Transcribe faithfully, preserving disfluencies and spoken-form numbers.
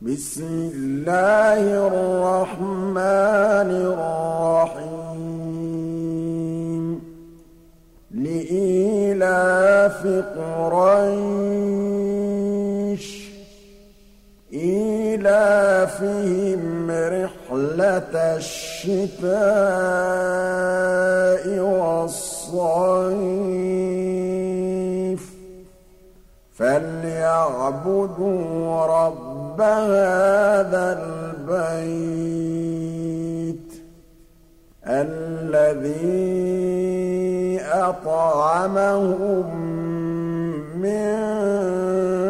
بسم الله الرحمن الرحيم لإيلاف قريش إيلافهم رحلة الشتاء والصيف فليعبدوا رب هذا البيت الذي أطعمهم من